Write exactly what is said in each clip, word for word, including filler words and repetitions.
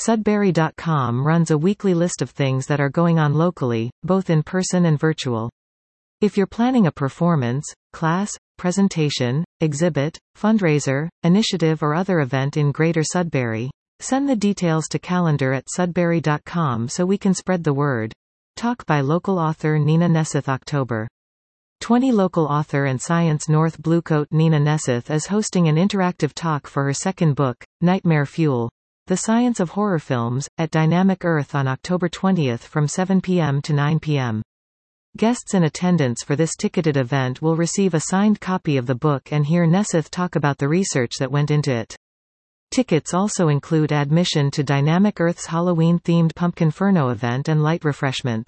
Sudbury dot com runs a weekly list of things that are going on locally, both in person and virtual. If you're planning a performance, class, presentation, exhibit, fundraiser, initiative or other event in Greater Sudbury, send the details to calendar at Sudbury dot com so we can spread the word. Talk by local author Nina Neseth October. twenty Local author and Science North Bluecoat Nina Neseth is hosting an interactive talk for her second book, Nightmare Fuel: The Science of Horror Films, at Dynamic Earth on October twentieth from seven p m to nine p m Guests in attendance for this ticketed event will receive a signed copy of the book and hear Neseth talk about the research that went into it. Tickets also include admission to Dynamic Earth's Halloween-themed Pumpkinferno event and light refreshments.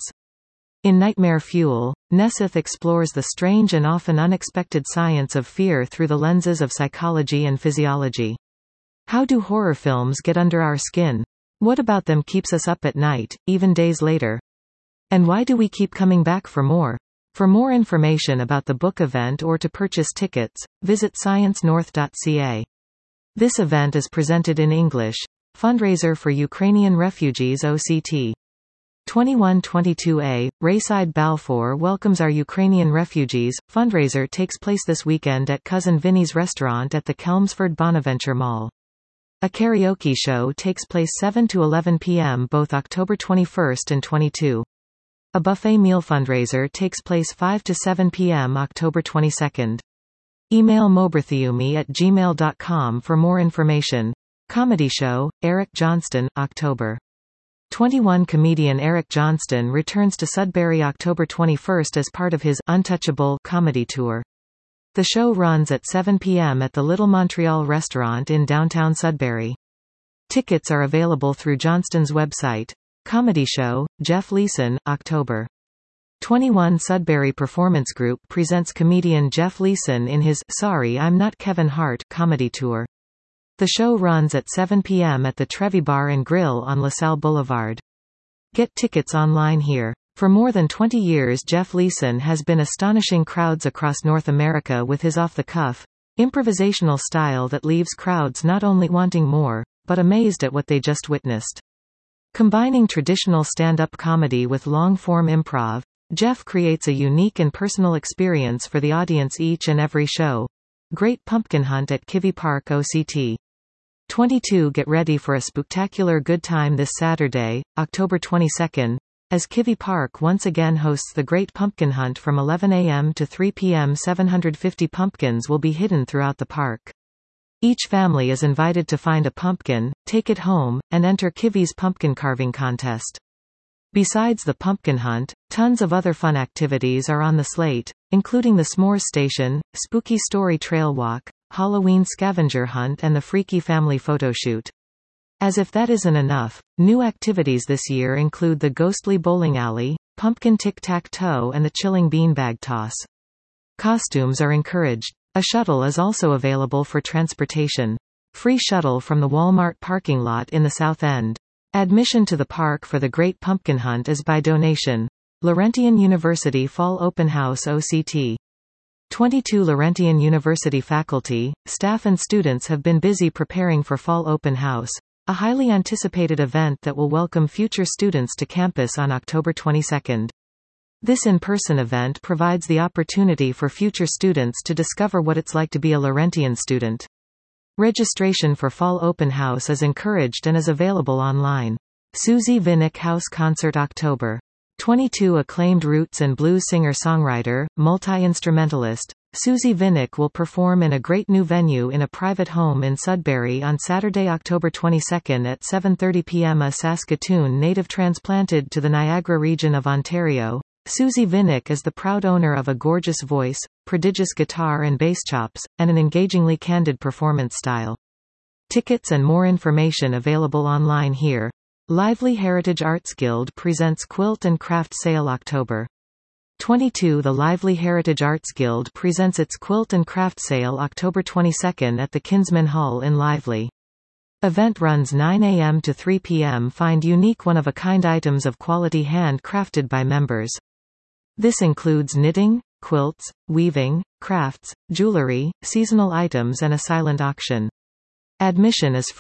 In Nightmare Fuel, Neseth explores the strange and often unexpected science of fear through the lenses of psychology and physiology. How do horror films get under our skin? What about them keeps us up at night, even days later? And why do we keep coming back for more? For more information about the book event or to purchase tickets, visit science north dot c a. This event is presented in English. Fundraiser for Ukrainian refugees O C T. twenty-one twenty-two A, Rayside Balfour welcomes our Ukrainian refugees. Fundraiser takes place this weekend at Cousin Vinny's restaurant at the Chelmsford Bonaventure Mall. A karaoke show takes place seven to eleven p m both October twenty-first and twenty-second. A buffet meal fundraiser takes place five to seven p m October twenty-second. Email moberthiumi at gmail dot com for more information. Comedy show, Eric Johnston, October twenty-first. Comedian Eric Johnston returns to Sudbury October twenty-first as part of his Untouchable comedy tour. The show runs at seven p m at the Little Montreal restaurant in downtown Sudbury. Tickets are available through Johnston's website. Comedy show, Jeff Leeson, October twenty-first. Sudbury Performance Group presents comedian Jeff Leeson in his Sorry I'm Not Kevin Hart comedy tour. The show runs at seven p m at the Trevi Bar and Grill on LaSalle Boulevard. Get tickets online here. For more than twenty years, Jeff Leeson has been astonishing crowds across North America with his off-the-cuff, improvisational style that leaves crowds not only wanting more, but amazed at what they just witnessed. Combining traditional stand-up comedy with long-form improv, Jeff creates a unique and personal experience for the audience each and every show. Great Pumpkin Hunt at Kivy Park O C T. twenty-two Get ready for a spectacular good time this Saturday, October twenty-second, as Kivy Park once again hosts the Great Pumpkin Hunt from eleven a m to three p m seven hundred fifty pumpkins will be hidden throughout the park. Each family is invited to find a pumpkin, take it home, and enter Kivy's pumpkin carving contest. Besides the pumpkin hunt, tons of other fun activities are on the slate, including the S'mores Station, Spooky Story Trail Walk, Halloween Scavenger Hunt and the Freaky Family Photoshoot. As if that isn't enough, new activities this year include the Ghostly Bowling Alley, Pumpkin Tic-Tac-Toe and the Chilling Beanbag Toss. Costumes are encouraged. A shuttle is also available for transportation. Free shuttle from the Walmart parking lot in the South End. Admission to the park for the Great Pumpkin Hunt is by donation. Laurentian University Fall Open House O C T. twenty-two Laurentian University faculty, staff and students have been busy preparing for Fall Open House, a highly anticipated event that will welcome future students to campus on October twenty-second. This in-person event provides the opportunity for future students to discover what it's like to be a Laurentian student. Registration for Fall Open House is encouraged and is available online. Susie Vinnick House Concert October twenty-second. Acclaimed roots and blues singer-songwriter, multi-instrumentalist, Susie Vinnick will perform in a great new venue in a private home in Sudbury on Saturday, October twenty-second at seven thirty p m A Saskatoon native transplanted to the Niagara region of Ontario, Susie Vinnick is the proud owner of a gorgeous voice, prodigious guitar and bass chops, and an engagingly candid performance style. Tickets and more information available online here. Lively Heritage Arts Guild presents Quilt and Craft Sale October twenty-second. The Lively Heritage Arts Guild presents its Quilt and Craft Sale October twenty-second at the Kinsman Hall in Lively. Event runs nine a m to three p m Find unique one-of-a-kind items of quality hand-crafted by members. This includes knitting, quilts, weaving, crafts, jewelry, seasonal items and a silent auction. Admission is free.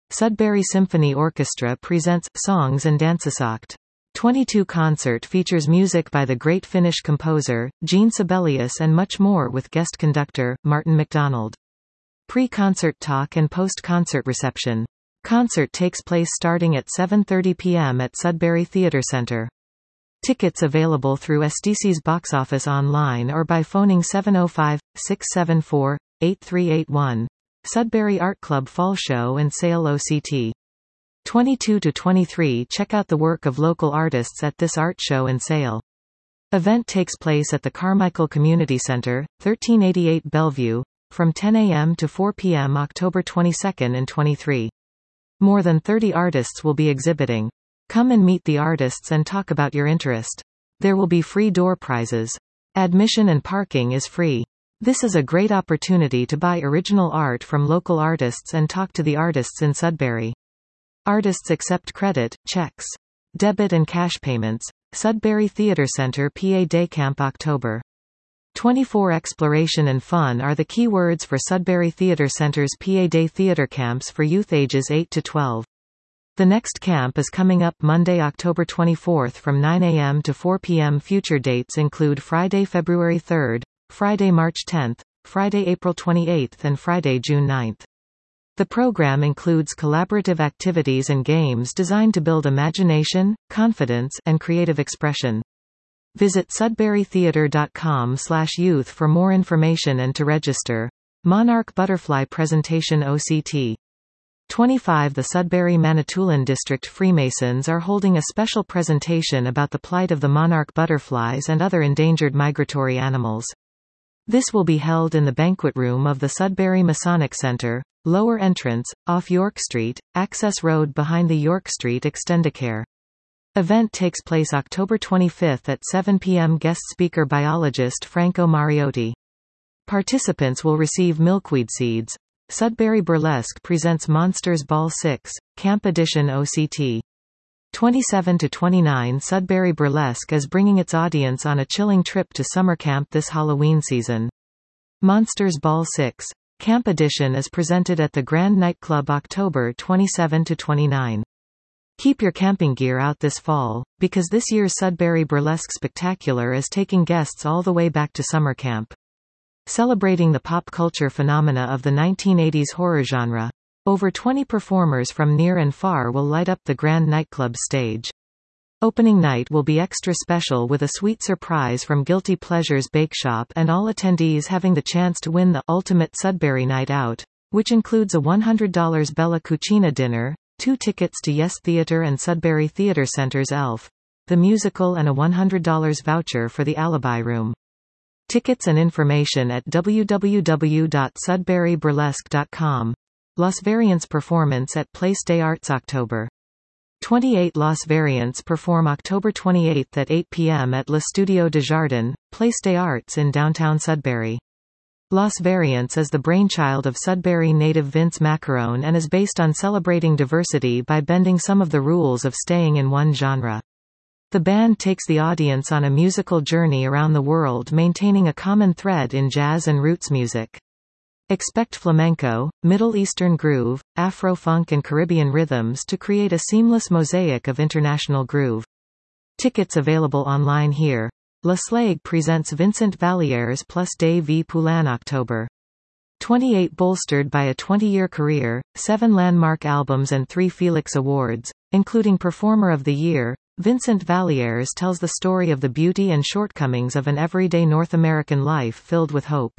Sudbury Symphony Orchestra presents Songs and Dansesakt. twenty-two concert features music by the great Finnish composer, Jean Sibelius and much more with guest conductor, Martin McDonald. Pre-concert talk and post-concert reception. Concert takes place starting at seven thirty p m at Sudbury Theatre Centre. Tickets available through S D C's box office online or by phoning seven oh five, six seven four, eight three eight one. Sudbury Art Club Fall Show and Sale O C T. twenty-two to twenty-three Check out the work of local artists at this art show and sale. Event takes place at the Carmichael Community Center, thirteen eighty-eight Bellevue, from ten a m to four p m October twenty-second and twenty-third. More than thirty artists will be exhibiting. Come and meet the artists and talk about your interest. There will be free door prizes. Admission and parking is free. This is a great opportunity to buy original art from local artists and talk to the artists in Sudbury. Artists accept credit, checks, debit and cash payments. Sudbury Theatre Centre P A Day Camp October twenty-four. Exploration and fun are the key words for Sudbury Theatre Centre's P A Day theatre camps for youth ages eight to twelve. The next camp is coming up Monday, October twenty-fourth from nine a m to four p m Future dates include Friday, February third, Friday, March tenth, Friday, April twenty-eighth and Friday, June ninth. The program includes collaborative activities and games designed to build imagination, confidence, and creative expression. Visit sudbury theatre dot com slash youth for more information and to register. Monarch Butterfly Presentation O C T. twenty-five The Sudbury Manitoulin District Freemasons are holding a special presentation about the plight of the monarch butterflies and other endangered migratory animals. This will be held in the banquet room of the Sudbury Masonic Center, lower entrance, off York Street, access road behind the York Street Extendicare. Event takes place October twenty-fifth at seven p m Guest speaker biologist Franco Mariotti. Participants will receive milkweed seeds. Sudbury Burlesque presents Monsters Ball six, Camp Edition O C T. twenty-seven to twenty-nine Sudbury Burlesque is bringing its audience on a chilling trip to summer camp this Halloween season. Monsters Ball six, Camp Edition is presented at the Grand Nightclub October twenty-seventh to twenty-ninth. Keep your camping gear out this fall, because this year's Sudbury Burlesque Spectacular is taking guests all the way back to summer camp. Celebrating the pop culture phenomena of the nineteen eighties horror genre. Over twenty performers from near and far will light up the Grand Nightclub stage. Opening night will be extra special with a sweet surprise from Guilty Pleasures Bake Shop and all attendees having the chance to win the Ultimate Sudbury Night Out, which includes a one hundred dollar Bella Cucina dinner, two tickets to Yes Theatre and Sudbury Theatre Center's Elf, the musical and a one hundred dollar voucher for the Alibi Room. Tickets and information at w w w dot sudbury burlesque dot com. Los Variants performance at Place des Arts October twenty-eighth. Los Variants perform October twenty-eighth at eight p m at Le Studio de Jardin, Place des Arts in downtown Sudbury. Los Variants is the brainchild of Sudbury native Vince Macarone and is based on celebrating diversity by bending some of the rules of staying in one genre. The band takes the audience on a musical journey around the world, maintaining a common thread in jazz and roots music. Expect flamenco, Middle Eastern groove, Afro-funk and Caribbean rhythms to create a seamless mosaic of international groove. Tickets available online here. La Slague presents Vincent Vallières plus Dave V. Poulin October twenty-eighth. Bolstered by a twenty-year career, seven landmark albums and three Felix Awards, including Performer of the Year, Vincent Vallières tells the story of the beauty and shortcomings of an everyday North American life filled with hope.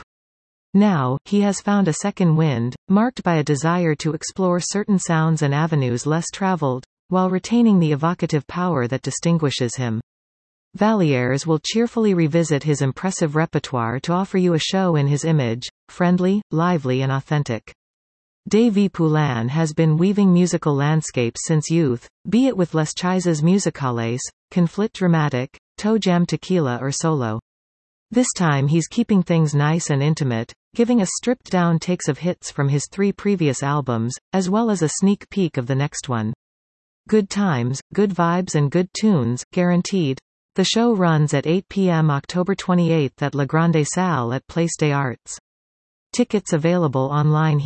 Now, he has found a second wind, marked by a desire to explore certain sounds and avenues less traveled, while retaining the evocative power that distinguishes him. Vallières will cheerfully revisit his impressive repertoire to offer you a show in his image, friendly, lively and authentic. Dave V. Poulin has been weaving musical landscapes since youth, be it with Les Chises musicales, Conflit Dramatic, Toe Jam Tequila or solo. This time he's keeping things nice and intimate, giving us stripped-down takes of hits from his three previous albums, as well as a sneak peek of the next one. Good times, good vibes and good tunes, guaranteed. The show runs at eight p m October twenty-eighth at La Grande Salle at Place des Arts. Tickets available online here.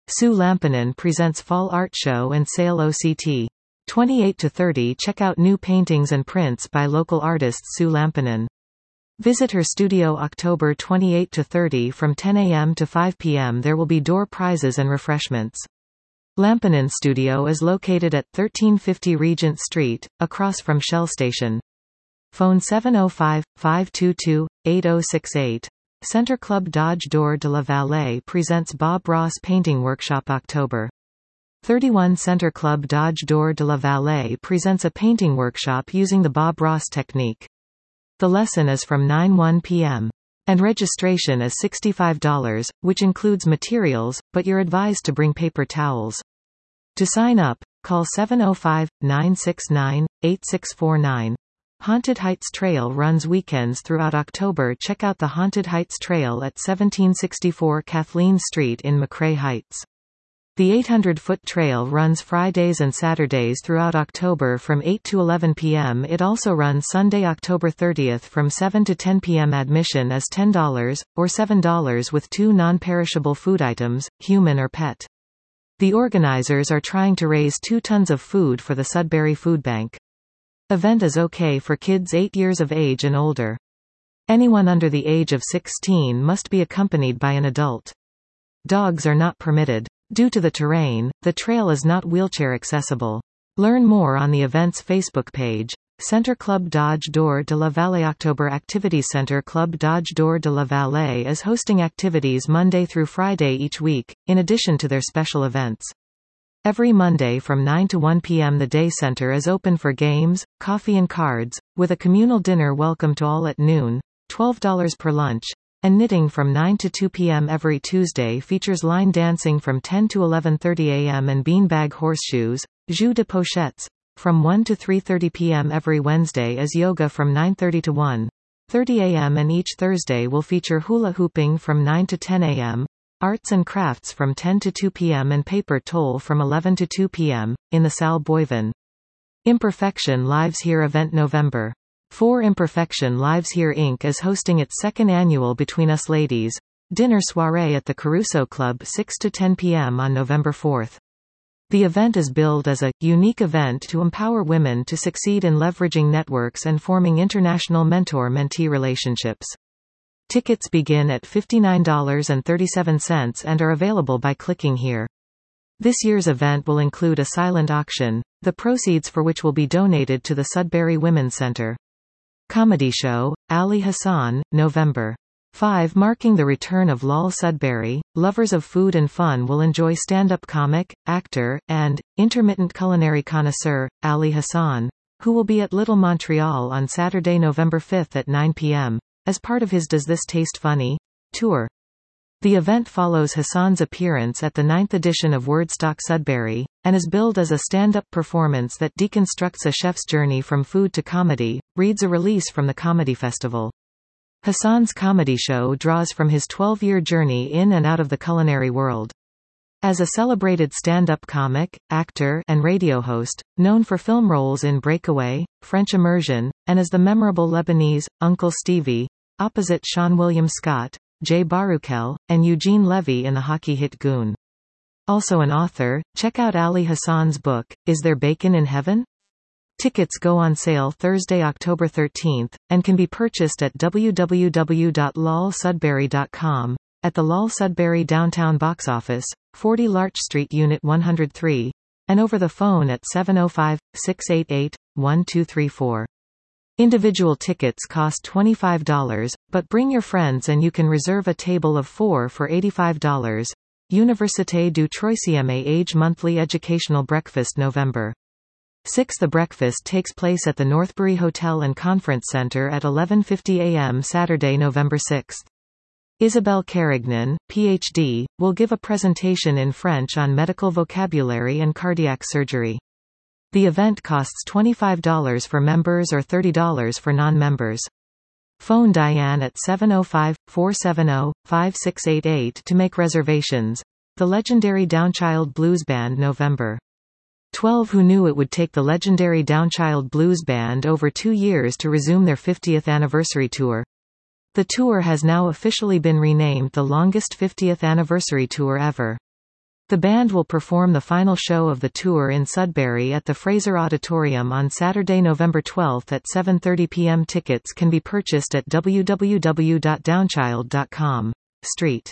Sue Lampinen presents Fall Art Show and Sale O C T. twenty-eight to thirty. Check out new paintings and prints by local artist Sue Lampinen. Visit her studio October twenty-eighth to thirtieth from ten a m to five p m There will be door prizes and refreshments. Lampinen Studio is located at thirteen fifty Regent Street, across from Shell Station. Phone seven oh five, five two two, eight oh six eight. Center Club Dodge Door de la Vallée presents Bob Ross Painting Workshop October thirty-first. Center Club Dodge Door de la Vallée presents a painting workshop using the Bob Ross technique. The lesson is from nine to one p m And registration is sixty-five dollars, which includes materials, but you're advised to bring paper towels. To sign up, call seven oh five, nine six nine, eight six four nine. Haunted Heights Trail runs weekends throughout October. Check out the Haunted Heights Trail at seventeen sixty-four Kathleen Street in McRae Heights. The eight hundred foot trail runs Fridays and Saturdays throughout October from eight to eleven p m It also runs Sunday, October thirtieth from seven to ten p m Admission is ten dollars, or seven dollars with two non-perishable food items, human or pet. The organizers are trying to raise two tons of food for the Sudbury Food Bank. Event is okay for kids eight years of age and older. Anyone under the age of sixteen must be accompanied by an adult. Dogs are not permitted. Due to the terrain, the trail is not wheelchair accessible. Learn more on the event's Facebook page. Center Club Dodge Door de la Vallée. October Activities. Center Club Dodge Door de la Vallée is hosting activities Monday through Friday each week, in addition to their special events. Every Monday from nine to one p m the day center is open for games, coffee and cards, with a communal dinner welcome to all at noon, twelve dollars per lunch, and knitting from nine to two p m Every Tuesday features line dancing from ten to eleven thirty a m and beanbag horseshoes, jeux de pochettes, from one to three thirty p m Every Wednesday is yoga from nine thirty to one thirty a m and each Thursday will feature hula hooping from nine to ten a m, arts and crafts from ten to two p m and paper toll from eleven to two p m, in the Salle Boivin. Imperfection Lives Here event November fourth. Imperfection Lives Here Incorporated is hosting its second annual Between Us Ladies dinner soiree at the Caruso Club six to ten p m on November fourth. The event is billed as a unique event to empower women to succeed in leveraging networks and forming international mentor-mentee relationships. Tickets begin at fifty-nine dollars and thirty-seven cents and are available by clicking here. This year's event will include a silent auction, the proceeds for which will be donated to the Sudbury Women's Center. Comedy show, Ali Hassan, November fifth. Marking the return of Lol Sudbury, lovers of food and fun will enjoy stand-up comic, actor, and intermittent culinary connoisseur, Ali Hassan, who will be at Little Montreal on Saturday, November fifth at nine p m as part of his Does This Taste Funny? Tour. The event follows Hassan's appearance at the ninth edition of Wordstock Sudbury, and is billed as a stand-up performance that deconstructs a chef's journey from food to comedy, reads a release from the Comedy Festival. Hassan's comedy show draws from his twelve-year journey in and out of the culinary world. As a celebrated stand-up comic, actor, and radio host, known for film roles in Breakaway, French Immersion, and as the memorable Lebanese, Uncle Stevie, opposite Sean William Scott, Jay Baruchel, and Eugene Levy in the hockey hit Goon. Also an author, check out Ali Hassan's book, Is There Bacon in Heaven? Tickets go on sale Thursday, October thirteenth, and can be purchased at w w w dot lol sudbury dot com, at the Lol Sudbury Downtown Box Office, forty Larch Street Unit one hundred three, and over the phone at seven oh five, six eight eight, one two three four. Individual tickets cost twenty-five dollars, but bring your friends and you can reserve a table of four for eighty-five dollars. Université du Troisième Age Monthly Educational Breakfast November sixth. The breakfast takes place at the Northbury Hotel and Conference Center at eleven fifty a m Saturday, November sixth. Isabelle Carignan, P H D, will give a presentation in French on medical vocabulary and cardiac surgery. The event costs twenty-five dollars for members or thirty dollars for non-members. Phone Diane at seven oh five, four seven oh, five six eight eight to make reservations. The legendary Downchild Blues Band November twelfth. Who knew it would take the legendary Downchild Blues Band over two years to resume their fiftieth anniversary tour? The tour has now officially been renamed the longest fiftieth anniversary tour ever. The band will perform the final show of the tour in Sudbury at the Fraser Auditorium on Saturday, November twelfth at seven thirty p m Tickets can be purchased at w w w dot downchild dot com. Street.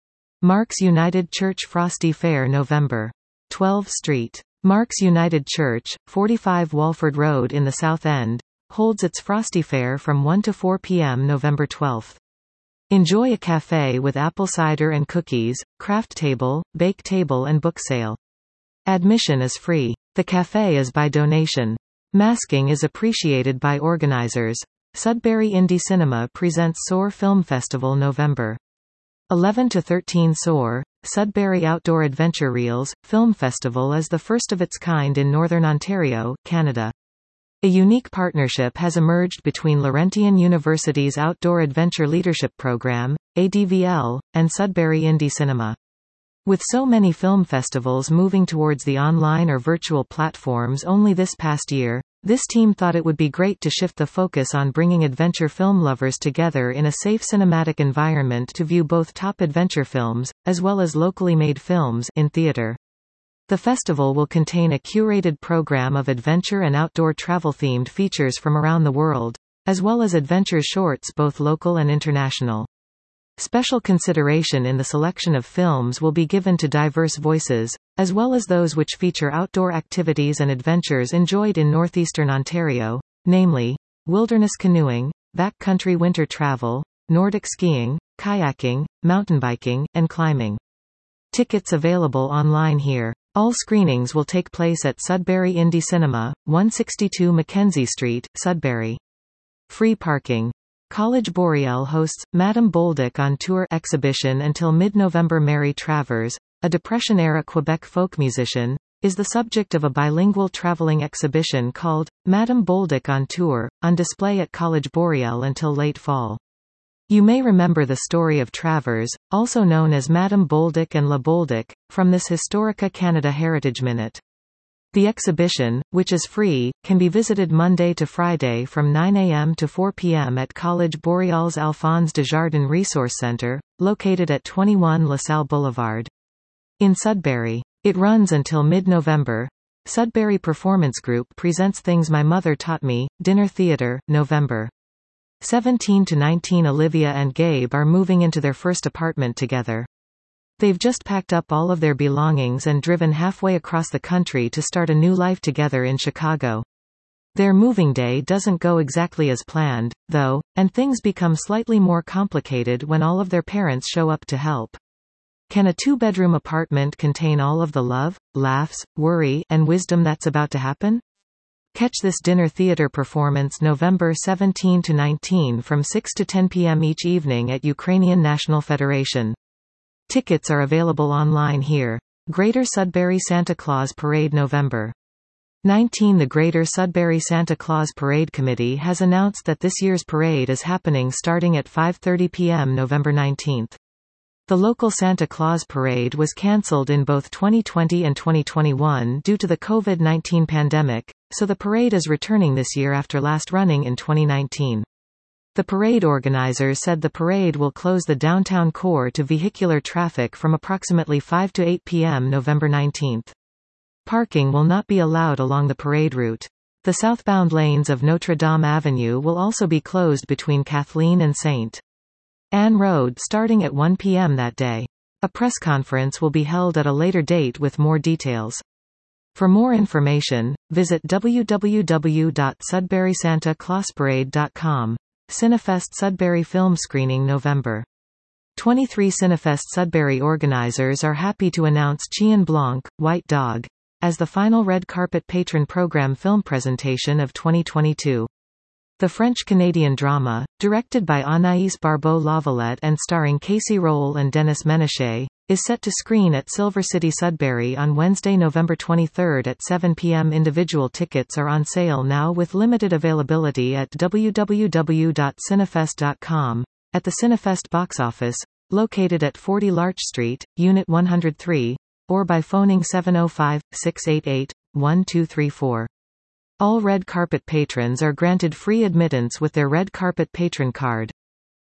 Marks United Church Frosty Fair November twelfth Street. Marks United Church, forty-five Walford Road in the South End, holds its Frosty Fair from one to four p m November twelfth. Enjoy a cafe with apple cider and cookies, craft table, bake table and book sale. Admission is free. The cafe is by donation. Masking is appreciated by organizers. Sudbury Indie Cinema presents S O A R Film Festival November eleventh to thirteenth. S O A R, Sudbury Outdoor Adventure Reels, Film Festival is the first of its kind in Northern Ontario, Canada. A unique partnership has emerged between Laurentian University's Outdoor Adventure Leadership Program, A D V L, and Sudbury Indie Cinema. With so many film festivals moving towards the online or virtual platforms only this past year, this team thought it would be great to shift the focus on bringing adventure film lovers together in a safe cinematic environment to view both top adventure films, as well as locally made films, in theater. The festival will contain a curated program of adventure and outdoor travel-themed features from around the world, as well as adventure shorts both local and international. Special consideration in the selection of films will be given to diverse voices, as well as those which feature outdoor activities and adventures enjoyed in northeastern Ontario, namely, wilderness canoeing, backcountry winter travel, Nordic skiing, kayaking, mountain biking, and climbing. Tickets available online here. All screenings will take place at Sudbury Indie Cinema, one sixty-two Mackenzie Street, Sudbury. Free parking. College Boreal hosts Madame Bolduc on Tour exhibition until mid-November. Mary Travers, a Depression-era Quebec folk musician, is the subject of a bilingual traveling exhibition called Madame Bolduc on Tour, on display at College Boreal until late fall. You may remember the story of Travers, also known as Madame Bolduc and La Bolduc, from this Historica Canada Heritage Minute. The exhibition, which is free, can be visited Monday to Friday from nine a m to four p m at College Boreal's Alphonse Desjardins Resource Centre, located at twenty-one La Salle Boulevard. In Sudbury. It runs until mid-November. Sudbury Performance Group presents Things My Mother Taught Me, Dinner Theatre, November seventeenth to nineteenth. Olivia and Gabe are moving into their first apartment together. They've just packed up all of their belongings and driven halfway across the country to start a new life together in Chicago. Their moving day doesn't go exactly as planned, though, and things become slightly more complicated when all of their parents show up to help. Can a two-bedroom apartment contain all of the love, laughs, worry, and wisdom that's about to happen? Catch this dinner theatre performance November seventeenth to nineteenth from six to ten p m each evening at Ukrainian National Federation. Tickets are available online here. Greater Sudbury Santa Claus Parade November nineteenth. The Greater Sudbury Santa Claus Parade Committee has announced that this year's parade is happening starting at five thirty p m November nineteenth. The local Santa Claus Parade was cancelled in both twenty twenty and twenty twenty-one due to the COVID nineteen pandemic, so the parade is returning this year after last running in twenty nineteen. The parade organizers said the parade will close the downtown core to vehicular traffic from approximately five to eight p m November nineteenth. Parking will not be allowed along the parade route. The southbound lanes of Notre Dame Avenue will also be closed between Kathleen and Saint Anne Road starting at one p m that day. A press conference will be held at a later date with more details. For more information, visit w w w dot sudbury santa claus parade dot com. Cinefest Sudbury Film Screening November twenty-three. Cinefest Sudbury organizers are happy to announce Chien Blanc, White Dog, as the final red carpet patron program film presentation of twenty twenty-two. The French-Canadian drama, directed by Anaïs Barbeau-Lavalette and starring Casey Roll and Dennis Menochet, is set to screen at Silver City Sudbury on Wednesday, November twenty-third at seven p m Individual tickets are on sale now with limited availability at w w w dot cinefest dot com. At the Cinefest box office, located at forty Larch Street, Unit one hundred three, or by phoning seven oh five, six eight eight, one two three four. All red carpet patrons are granted free admittance with their red carpet patron card.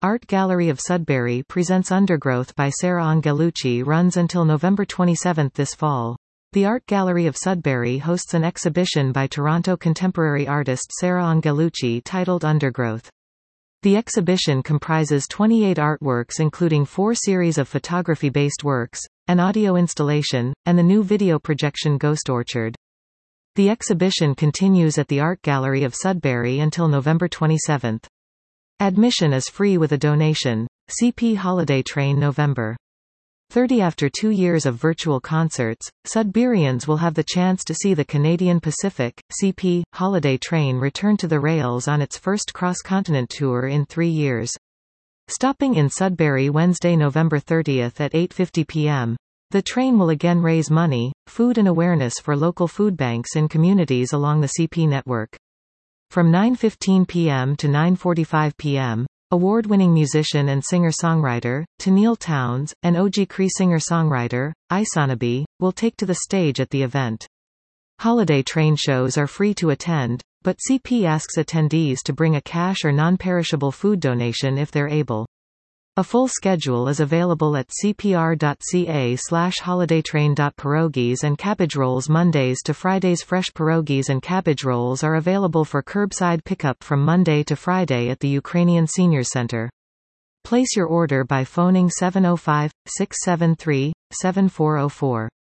Art Gallery of Sudbury presents Undergrowth by Sara Angelucci runs until November twenty-seventh this fall. The Art Gallery of Sudbury hosts an exhibition by Toronto contemporary artist Sara Angelucci titled Undergrowth. The exhibition comprises twenty-eight artworks including four series of photography-based works, an audio installation, and the new video projection Ghost Orchard. The exhibition continues at the Art Gallery of Sudbury until November twenty-seventh. Admission is free with a donation. C P Holiday Train November thirtieth. After two years of virtual concerts, Sudburyans will have the chance to see the Canadian Pacific, C P, Holiday Train return to the rails on its first cross-continent tour in three years. Stopping in Sudbury Wednesday, November thirtieth at eight fifty p m, the train will again raise money, food and awareness for local food banks in communities along the C P network. From nine fifteen p m to nine forty-five p m, award-winning musician and singer-songwriter, Tenille Townes, and Oji Cree singer-songwriter, Isanabe, will take to the stage at the event. Holiday train shows are free to attend, but C P asks attendees to bring a cash or non-perishable food donation if they're able. A full schedule is available at c p r dot c a slash holidaytrain. Pierogies and cabbage rolls Mondays to Fridays. Fresh pierogies and cabbage rolls are available for curbside pickup from Monday to Friday at the Ukrainian Senior Center. Place your order by phoning seven oh five, six seven three, seven four oh four.